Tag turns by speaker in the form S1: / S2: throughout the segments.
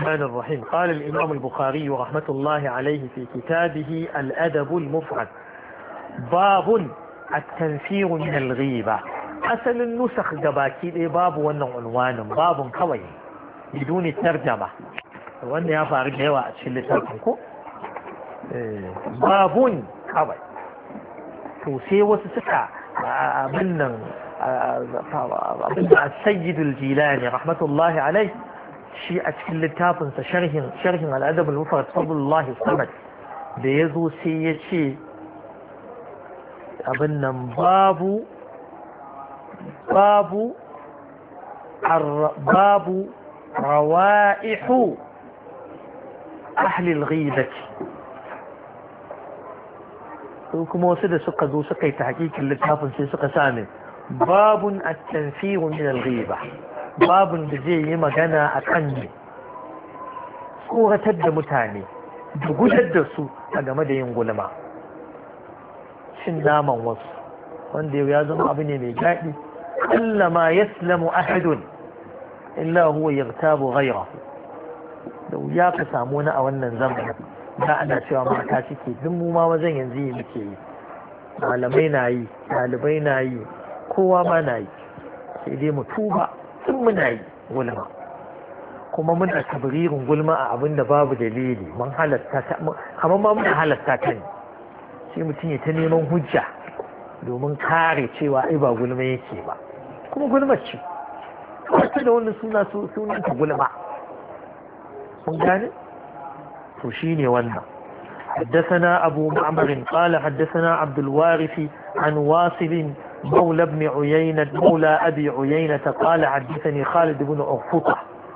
S1: الرحمن الرحيم. قال الإمام البخاري رحمة الله عليه في كتابه الأدب المفرد باب التنفير من الغيبة. أصل النسخ جباكي باب عنوان باب قوي بدون الترجمة وأن يفارق هوا أتشل ترجمكو باب قوي توسي وسسكا من السيد الجيلاني رحمة الله عليه شيء أتكلم كافن شرح الأدب المفرد فضل الله الصمد بيزو سي شيء أبنا باب روائح أهل الغيبة kuma wasu da suka zo suka yi tahqiqin littafin sai suka sami babun at-tanfir min al-ghiba babun da zai yi magana akan ne tsoratar da mutane da gudar da su a game da yin gulma cin naman wasu wanda ya zama abu ne mai daɗi alla ma yaslamu ahadun illa huwa yartabu ghayrahu da wuya ka samu wani a wannan zamanin da ana cewa mata suke duk mu ma wajen yanzu yi muke yi malamai na yi ɗalibai na yi kowa ma na yi sai dai mu tuba sun muna yi gulma kuma muna tabririn gulma a abin da babu dalili mun halatta ta kamar ma muna halatta ta ne sai mutum ya ta neman hujja domin kare cewa ai ba gulma yake ba kuma gulma ce wata da wani sunan ta gulma mun gane وشيني ونا حدثنا أبو معمر قال حدثنا عبد الوارث عن واصل مولى ابن عيينة مولى أبي عيينة قال حدثني خالد بن أغفطة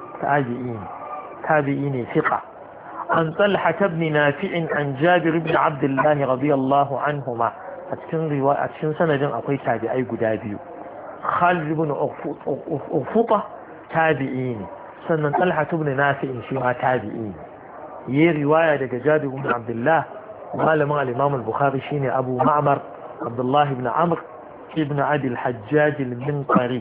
S1: تابعيني ثقة عن طلحة بن نافع عن جابر بن عبد الله رضي الله عنهما أتكن سنة أقوي تابعي قدابيو خالد بن أغفطة تابعيني سنة طلحة بن نافع شما تابعيني yi riwaya daga Jabir ibn Abdullah malamin al-Imam al-Bukhari shine Abu Ma'mar Abdullah ibn Amr ibn Abi al-Hajjaj al-Minqari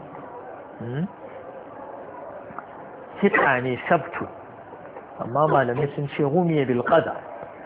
S1: ne sabtu amma malamai sun ce rumiya bil qadar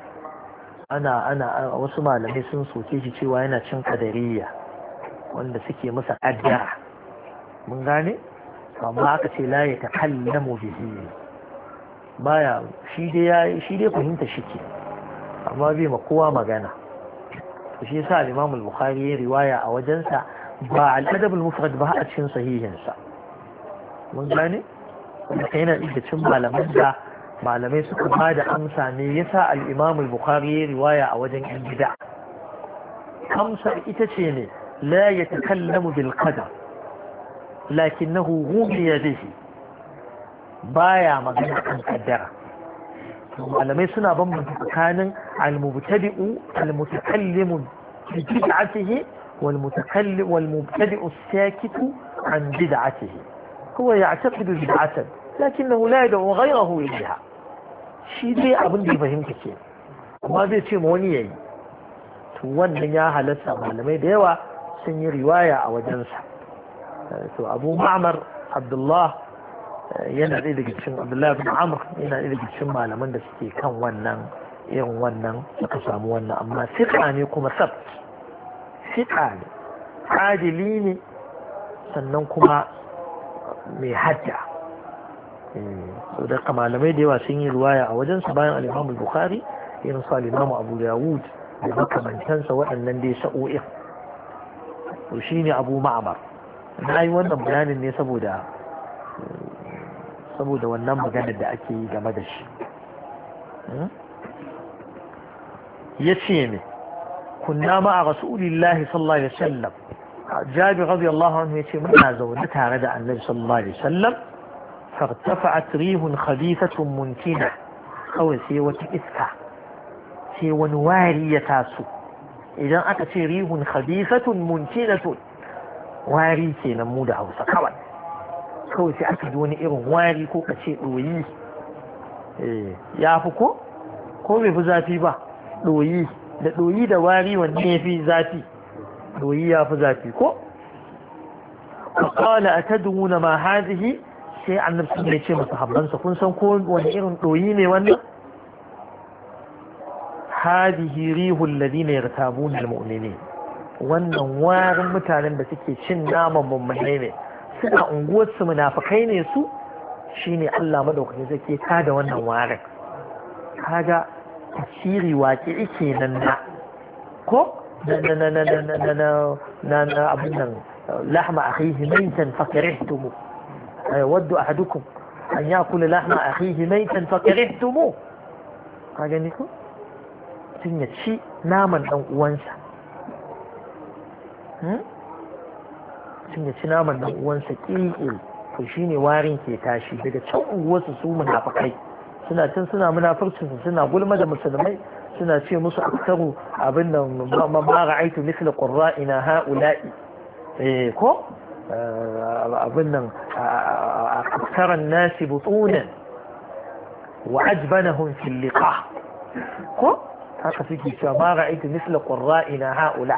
S1: ana wasu malamai sun soke shi cewa yana cin qadariyya wanda suke masa qaddara mun gane amma aka ce la yatakallamu bihi baya shi dai fahimta shi ke amma bai ma kowa magana shi yasa al-Imam al-Bukhari ya riwaya a wajensa ba al-Adab al-Mufrad ba a cikin sahihinsa mun gane kuma yana da cin malamai suka ba da amsa ne yasa al-Imam al-Bukhari ya riwaya a wajen yan bid'a amsar ita ce ne la yatakallamu bil qadar lakinnahu ghumiya bihi baya magana kan kaddara malamai suna bambanta tsakanin al-mubtadi'u al-mutakallimu bi bid'atihi wal-mubtadi'u as-sakitu an bid'atihi huwa ya'taqidu bid'atan lakinnahu la yad'u ghayrahu ilayha shi dai abin da ya fahimta ce amma zai ce ma wani yayi to wannan ya halatta malamai da yawa sun yi riwaya a wajensa to Abu Ma'mar Abdullah yana ɗaya daga cikin Abdullahi bin Amr yana ɗaya daga cikin malaman da suke kan wannan irin wannan suka samu wannan amma fiqa ne kuma sabt fiqa ne adili ne sannan kuma mai hajja so da malamai da yawa sun yi riwaya a wajensa bayan al-Imam al-Bukhari irin su al-Imam Abu Dawud da makamantansa waɗannan dai sa'o'in to shine Abu Ma'mar na yi wannan bayanin ne saboda wannan maganar da ake yi game da shi ya ce ne kunna ma'a rasulillahi sallallahu alaihi wasallam Jabir radiyallahu anhu ya ce muna zaune tare da annabi sallallahu alaihi wasallam fartafa'at rihun khabithatun muntina kawai sai wata iska sai wani wari ya taso idan aka ce rihun khabithatun muntinatun wari kenan mu da Hausa kawai sai aka ji wani irin wari ko ka ce ɗoyi ya fi ko bai fi zafi ba ɗoyi da wari wanne ya fi zafi ɗoyi ya fi zafi ko قال أتدرون ما هذه sai annabi sun ya ce masa habbansa kun san ko wani irin ɗoyi ne wannan hadihi rihul ladina yartabuna almu'minin wannan warin mutanen da suke cin naman mummunai ne suna unguwar su munafikai ne su shine Allah madaukakin zai ta da wannan warin kaga tafsiri waƙi kenan na ko na abin nan lahma akhihi maitan fakarihtumu waddu ahadukum an yakula lahma akhihi maitan fakarihtumu ka gani ko tun ya ci naman dan uwansa tun ya ci naman dan uwansa ƙiƙi to shine warin ke tashi daga can unguwarsu su munafikai suna can suna munafurcin suna gulma da musulmai suna ce musu aktaru abin da ma ra'aitu misla qurra'ina ha'ula'i ko abin nan aktaran nasi butunan wa ajbanahum fil liqa ko haka suke cewa ma ra'aitu misla qurra'ina ha'ula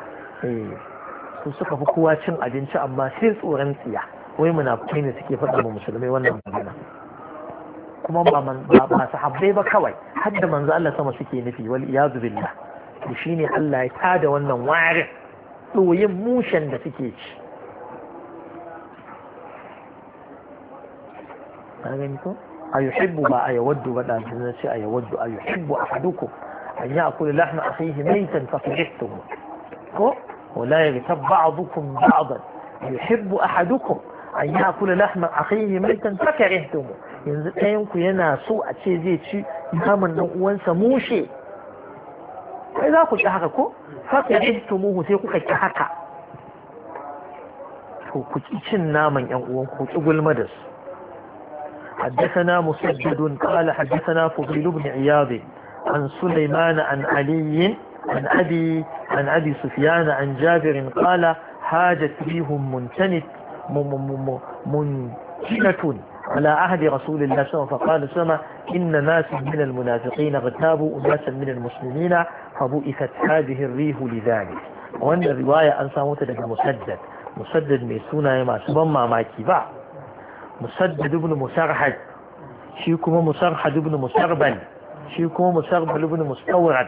S1: su suka fi kowa cin abinci amma sai tsoron tsiya wai munafikai ne suke faɗa wa musulmai wannan magana kuma ba sahabbai ba kawai har da manzo Allah sama suke nufi wal iyazu billah to shine Allah ya tada wannan warin doyin mushen da suke ci gani ko ayuhibbu ba ayawaddu ba dan sun ce ayawaddu ayuhibbu ahadukum an ya'kula lahma akhihi maytan fakarihtum ko wala yaghtab ba'dukum ba'dan yuhibbu ahadukum an ya'kula lahma akhihi maytan fakarihtum yanzu ɗayanku yana so a ce zai ci naman ɗan uwansa mushe kai za ku ƙi haka ko faka ihtumuhu sai kuka ƙi haka to ku ƙi cin naman ƴan uwanku ƙi gulma da su حدثنا مسدد قال حدثنا فضيل بن عياض عن سليمان عن علي عن أبي سفيان عن جابر قال حاجت ريهم منتنة على عهد رسول الله صلى الله عليه وسلم فقال سما إن ناس من المنافقين اغتابوا أناسا من المسلمين فبؤثت هذه الريح لذلك وأن الرواية أنسى متدك مسدد ميسونا يما سبما ماكي با مسدد ابن مسرحد شيكم مسرحد ابن مسربل شيكم مسربل ابن مستورد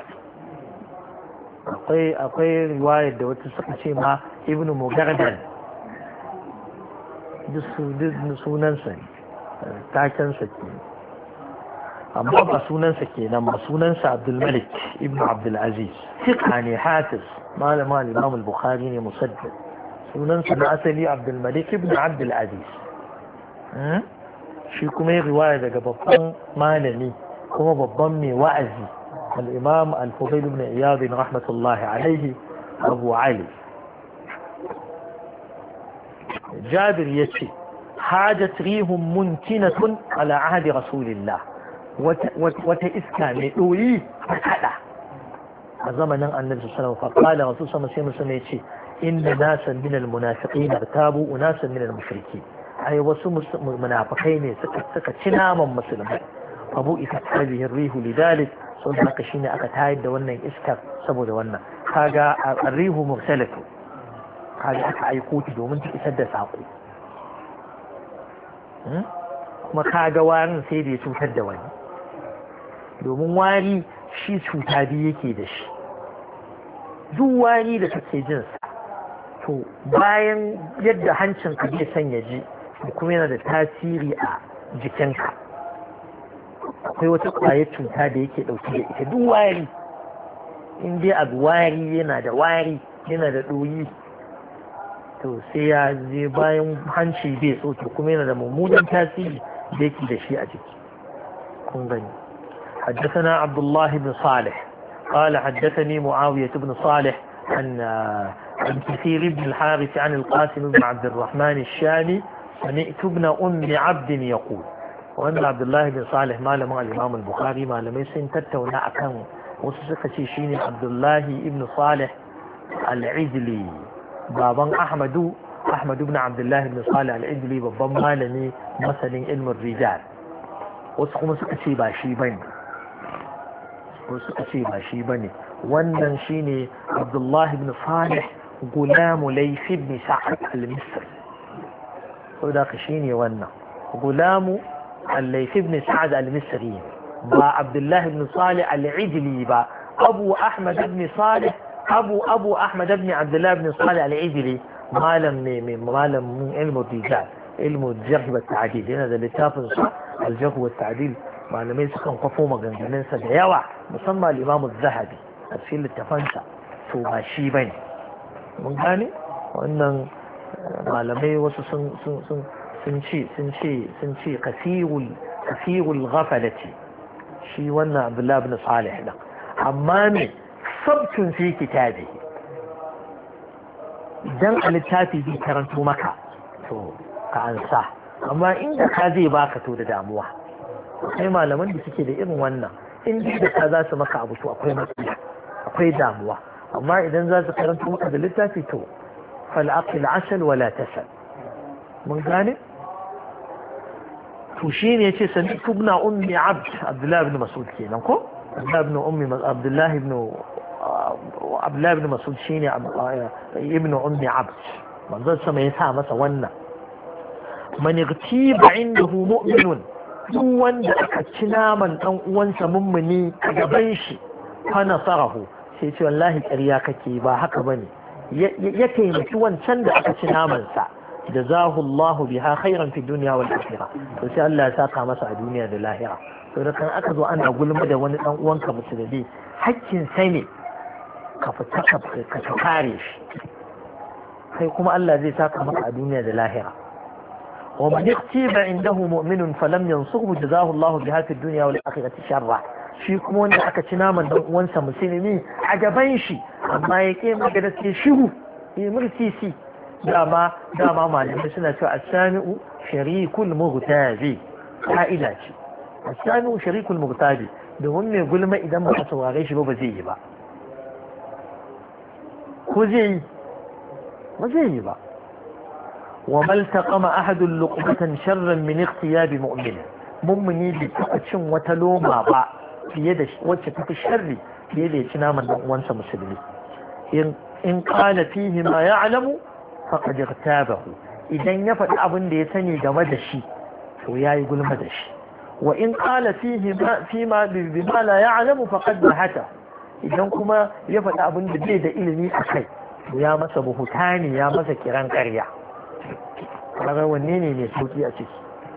S1: أقوي رواية دوت سقشي مع ابن مجردل duk sunansa takensa ke amma ba sunansa ke nan ba sunansa abdulmalik ibn abdulaziz fiqa ne hafiz malama imam al-bukhari ne musaddad sunansa na asali abdulmalik ibn abdulaziz shi kuma ya riwaya daga babban malami kuma babban mai wa'azi al-imam al-fudayl ibn iyad rahmatullahi alaihi abu ali جابر يتشي حاجت ريهم منتنة على عهد رسول الله وتإسكى مئوي فكذا زمن النبي صلى الله عليه وسلم فقال رسول صلى الله عليه وسلم يتشي إن ناسا من المنافقين ارتابوا أناسا من المشركين أي وسو منافقين سكت شناما مسلمين فبؤثت هذه الريح لذلك صدق شيني أكتايد دوانا إسكى سبو دوانا هذا الريح مختلفة kaga aka aiko ta domin ta isar da saƙo kuma kaga warin sai da ya cutar da wani domin wari shi cuta biyu yake da shi duk wari da kake jin sa to bayan yadda hancin ka zai sanya ji kuma yana da tasiri a jikinka akwai wata ƙwayar cuta da yake ɗauke da ita duk wari in dai abu wari yana da wari yana da ɗoyi to sai ya je bayan hanci bai tsoke kuma yana da mummunan tasiri da yake da shi a jiki kun gani حدثنا عبد الله بن صالح قال حدثني معاوية بن صالح عن كثير بن الحارث عن القاسم بن عبد الرحمن الشامي سمعت ابن أم عبد يقول وأن عبد الله بن صالح ما لم الإمام البخاري ما لم يسن تتونا أكان وسسك شيني عبد الله بن صالح العجلي baban Ahmadu ibn Abdullah ibn Salih al-Idli babban malami masanin ilmin rijal wasu kuma suka ce ba shi bane wannan shine Abdullah ibn Salih gulam Layth ibn Sa'd al-Misri saboda ka shine wannan غلام الليث بن سعد المصري با عبد الله بن صالح العجلي با أبو أحمد بن صالح أبو أحمد بن عبد الله بن صالح العجلي مالم من علم الرجال علم الجرح والتعديل هنا اللي تافن الجرح والتعديل malamai sukan kwafo maganganunsa da yawa musamman limamu zahabi a cikin littafansa to ba shi ba ne mun gane wannan malamai wasu sun ce kasirul ghafalati shi wannan abdullahi ibn salih din amma me sabtun fi kitabi idan a littafi zai karanto maka to ka ansa amma inda ka zai baka to da damuwa akwai malaman da suke da irin wannan in da ka za su maka abu to akwai matsala akwai damuwa amma idan za su karanta maka da littafi to fal aqil asal wala tasal mun gane to shine yace sani tubna ummi abd abdullah ibn mas'ud kenan ko abdullah ibn mas'ud shine ibn ummi abd manzon sama ya sa masa wannan man yagtiba indahu mu'minun duk wanda aka ci naman dan uwansa mummuni a gaban shi fa nasarahu sai ce wallahi ƙarya kake ba haka bane ya taimaki wancan da aka ci naman sa jazahu Allah biha khairan fi dunya wal akhirah to sai Allah ya saka masa a duniya da lahira to da kan aka zo ana gulma da wani dan uwanka musulmi hakkin sai ne ka fita ka kare shi kai kuma Allah zai saka maka a duniya da lahira ومن اغتيب عنده مؤمن فلم ينصره جزاه الله بها في الدنيا والآخرة شرا shi kuma wanda aka ci naman dan uwansa musulmi a gaban shi amma ya ke magana ce shiru ya murtisi dama malamai suna cewa as-sami'u sharikul mughtabi ka'ida ce as-sami'u sharikul mughtabi domin mai gulma idan ba a saurare shi ba zai yi ba ko zai yi ba zai yi ba وما التقم أحد لقمة شرا من اغتياب مؤمن مؤمني بتقشن وتلوما با في يد وجهك الشر في يد من وانس مسلمي إن قال فيه ما يعلم فقد اغتابه إذا يفعل أبن ليسني جمدشي ويا يقول مدشي وإن قال فيما بما لا يعلم فقد بهته إذا كما يفعل أبن ليد إلمي أخي ويا مسا بهتاني يا مسا كيران قرية kaga wanne ne mai sauki a ciki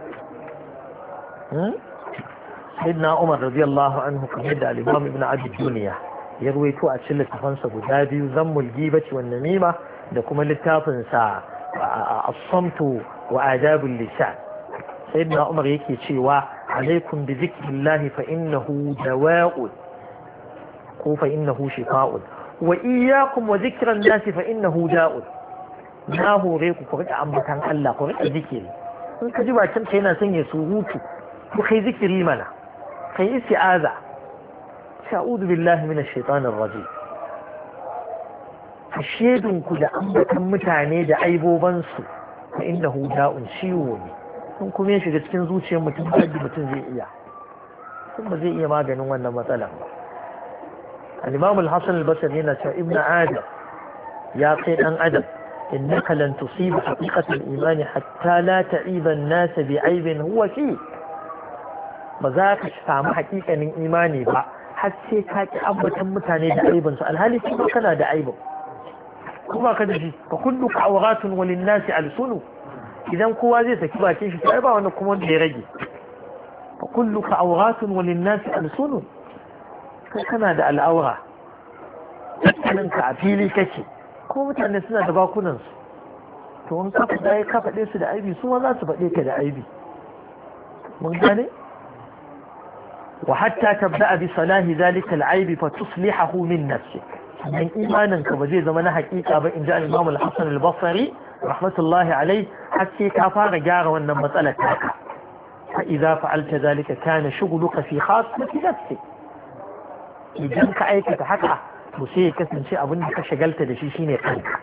S1: sayyidina Umar radiyallahu anhu kamar da al-Imam Ibn Abi Dunya ya ruwaito a cikin littafansa guda biyu Zammul Ghibati wan Namima da kuma littafin sa As-Samtu wa Adabul Lisan sayyidina Umar yake cewa alaikum bi dhikrillahi fa innahu dawa'un ko fa innahu shifa'un wa iyyakum wa dhikran nasi fa innahu da'un na hore ku rika ambatan Allah ku rika zikiri in ka ji bakin ka yana son ya surutu ku kai zikiri mana kai isti'aza sha'udu billahi minash shaitanir rajim shedun ku da ambatan mutane da aiboban su fa innahu da'un ciwo ne in kuma ya shiga cikin zuciyar mutum mutum zai iya kun ba zai iya maganin wannan matsalar ba al-Imam al-Hasan al-Basri yana cewa ibnu Adam ya kai dan Adam إنك لن تصيب حقيقة الإيمان حتى لا تعيب الناس بعيب هو فيه بذاك فهم حقيقة من إيماني با حتى كاك أبا متاني دعيبا سأل هل كما كان دعيبا كما كان جي فكلك عورات وللناس ألسنوا إذا كوازي سكبا كيش تعيبا وأنكم لرجي فكلك عورات وللناس ألسنوا كان دع الأورا أنك عفيلي كشي ko mutane suna da bakunansu to in ka faɗe su da aibi su ma za su faɗe ka da aibi mun gane wa hatta tabda bi salahi zalika al-aib fa tuslihahu min nafsik dan imanin ka ba zai zama na hakika ba inda al-Imam al-Hasan al-Basri rahmatullahi alayhi har sai ka fara gyara wannan matsalar taka fa idza fa'alta zalika kana shughluka fi khassati nafsik idan ka aikata haka to sai ya kasance abin da ka shagalta da shi shine kanka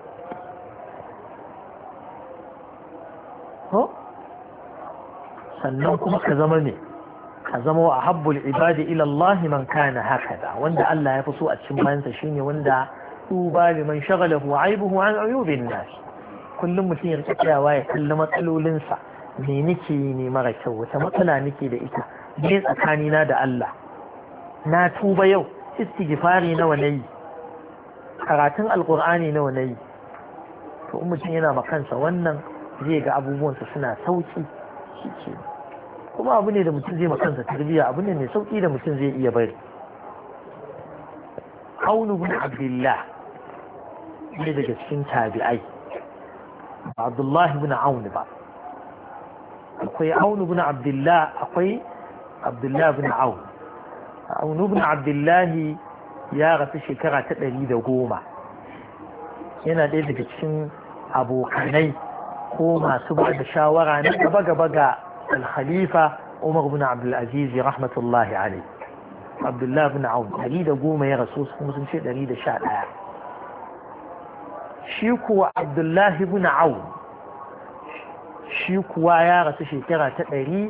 S1: sannan kuma ka zama ne ka zama wa habbul ibadi ila Allah man kana hakaza wanda Allah ya fi so a cikin bayansa shine wanda tuba liman shagalahu aibuhu an uyubin nas kullum mutum ya rika tsayawa ya kalli matsalolinsa me nake yi ne mara kyau, wata matsala nake da ita, me tsakanina da Allah, na tuba yau, istighfari nawa nayi, karatun alqur'ani nawa nayi. To mutum yana makansa wannan zai ga abubuwansa suna sauki shi ke, kuma abu ne da mutum zai makansa tarbiyya, abu ne mai sauki da mutum zai iya bari. Aunu bin Abdullah ne daga cikin tabi'ai, ba Abdullah bin Aun ba, akwai Aunu bin Abdullah, akwai Abdullah bin Aun. Aunu bin Abdullah ya rasu shekara ta 110, yana ɗaya daga cikin abokanai ko masu ba da shawara na gaba-gaba ga al-khalifa Umar bin Abdulaziz rahmatullahi alaihi. Abdullah bin Aun 110 ya rasu, kuma sun ce 111. shi kuwa Abdullah bin Aun shi kuwa ya rasu shekara ta 150,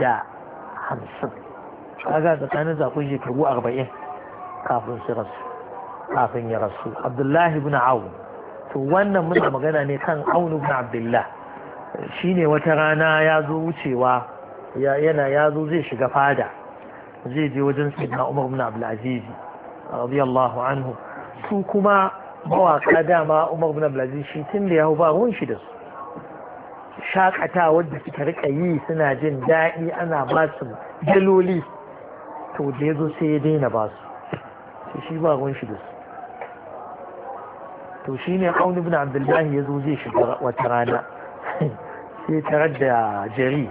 S1: kaga tsakanin zakon shekaru 40 kafin ya rasu. Abdullah bin Aun, to wannan muna magana ne kan Aun bin Abdullah. Shine wata rana ya zo wucewa, ya zo zai shiga fada, zai je wajen sayyidina Umar bin Abdul Aziz radiyallahu anhu. Su kuma mawaka dama Umar bin Abdul Aziz shi tun da ya hau ba ruwan shi da su, shakatawa da suka rika yi suna jin daɗi, ana ba su daloli. To da ya zo sai ya daina ba su, shi ba ruwan shi da su. To shi ne Aun ibn Abdullahi ya zo zai shiga wata rana, sai tarar da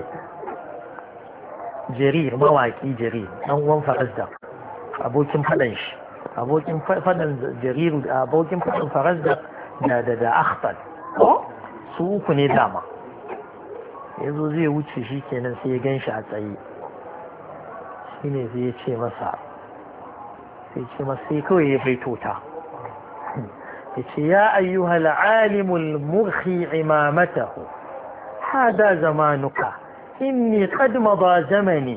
S1: Jarir mawaki, Jarir ɗan uwan Farazdak, abokin faɗan shi, abokin faɗan Jariru, abokin faɗan Farazdak da Akhtal, su uku ne dama. Ya zo zai wuce shi kenan sai ya gan shi a tsaye, shi ne sai ya ce masa, sai kawai ya baito ta. يا أيها العالم المرخي عمامته هذا زمانك إني قد مضى زمني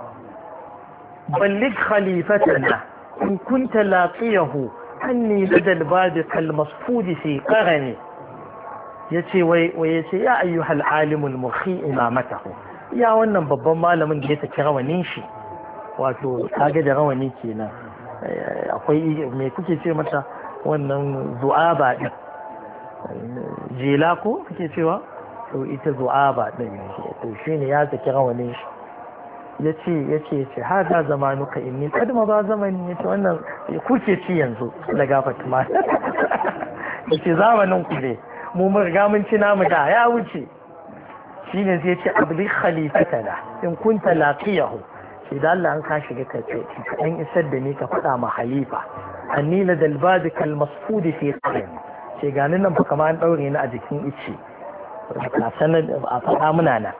S1: بلغ خليفتنا إن كنت لاقيه أني لدى الباب كالمصفود في قرني. ويتي يا أيها العالم المرخي عمامته، يا wannan babban malamin da ya saki rawanin shi, wato kage da rawani kenan, akwai me kuke ce mata wannan zu'aba din, jela ko kake cewa, to ita zu'aba din, to shine ya saki rawanin shi, yace hada zamanuka inni qad ma zamani, yace wannan kuke ci yanzu da gafat ma yace zamanin ku ne, mu mun riga mun ci namu da ya wuce. Shine sai yace abli khalifatana in kunta laqiyahu, idan Allah an ka shiga ka ce dan isar da ni ka faɗa ma khalifa anni la dalbad kal masfud fi qarin, ce ganin nan fa kamar an daure ni a jikin ice, ka sanar a faɗa muna na.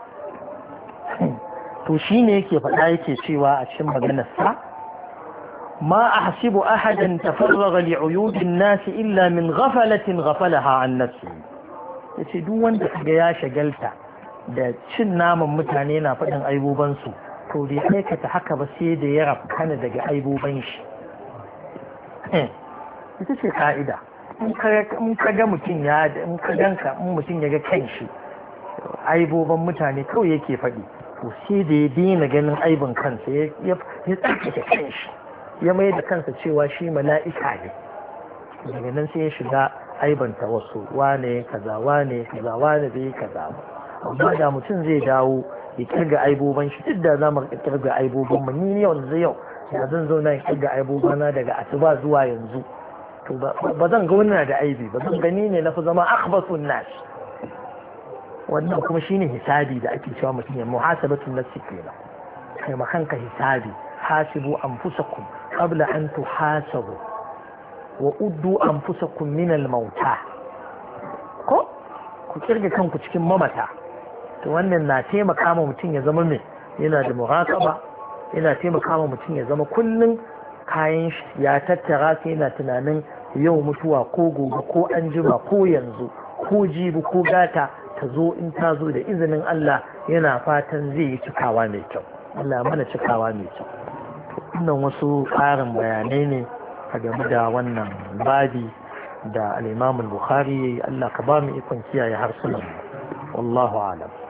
S1: To shine yake faɗa, yake cewa a cikin maganar sa, ma ahsibu ahadan tafarraga li uyud an-nas illa min ghaflatin ghafalaha an nafsi. Yace duk wanda kaga ya shagalta da cin naman mutane na faɗin aiboban su, to bai aikata haka ba sai da ya rafkana daga aiboban shi. Ita ce ka'ida, in ka ga mutum in ka ganka, in mutum ya ga kan shi aiboban mutane kawai yake faɗi, to sai da ya daina ganin aibin kansa, ya tsarkake kan shi, ya mai da kansa cewa shi mala'ika ne. Daga nan sai ya shiga aibanta wasu, wane kaza, wane kaza, wane bai kaza ba. Amma da mutum zai dawo ya kirga aiboban shi, duk da za mu kirga aiboban mu, ni yau ya zan zo na kirga aibobana daga asuba zuwa yanzu, to ba zan ga wannan da aibi ba, zan gani ne na fi zama akhbasun nas. Wannan kuma shine hisabi da ake cewa mutum ya muhasabatun nafsi kenan, kai ma kanka hisabi. hasibu anfusakum qabla an tuhasabu wa uddu anfusakum min al-mauta, ko ku kirga kanku cikin mamata. To wannan na taimaka ma mutum ya zama mai yana da muraqaba, yana taimaka ma mutum ya zama kullum kayan shi ya tattara sai yana tunanin yau mutuwa ko gobe ko anjima ko yanzu ko jibi ko gata ta zo, in ta zo da izinin Allah yana fatan zai yi cikawa mai kyau. Allah mana cikawa mai kyau. Wannan wasu ƙarin bayanai ne a game da wannan babi da al-Imam al-Bukhari. Allah ka ba mu ikon kiyaye harsunan. Wallahu a'lam.